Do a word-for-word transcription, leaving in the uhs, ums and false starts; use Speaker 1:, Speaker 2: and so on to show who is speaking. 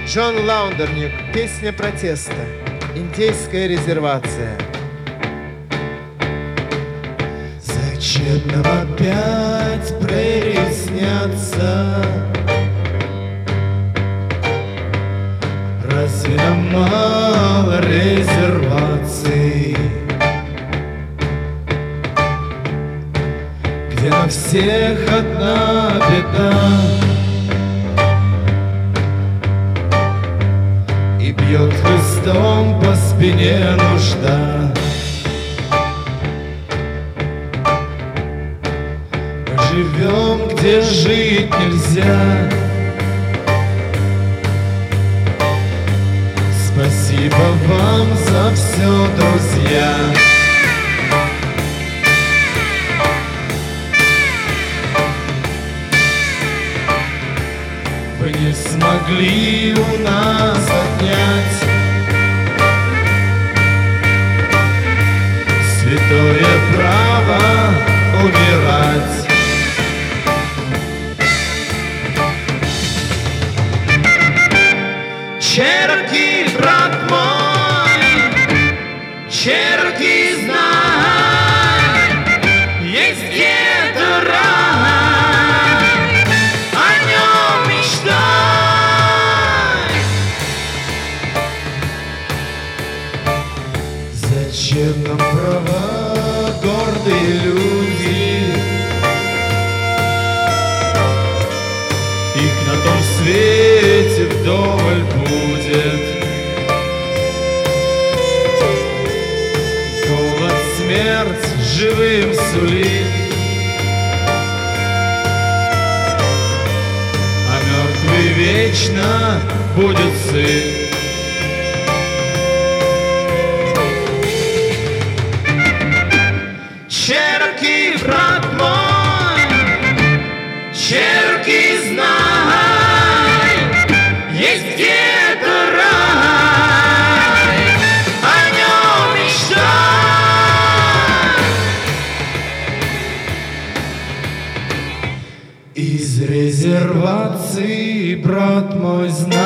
Speaker 1: Джон Лаундерник. Песня протеста. Индейская резервация.
Speaker 2: Зачем нам опять прерии снятся? Разве нам мало резерваций, где на всех одна беда и бьет хлыстом по спине нужда? Мы живем, где жить нельзя. Спасибо вам за все, друзья. Вы не смогли у нас отнять святое право умирать. Чероки, брат мой, Чероки, знай, есть где-то рай, о нем мечтай. Зачем нам права, гордые люди? Их на том свете вдоволь будет. Голод, смерть живым сулит, а мертвый вечно будет сыт. Чероки, брат мой, Чероки, знай, есть где-то рай, о нем мечтай. Из резервации, брат мой, знай,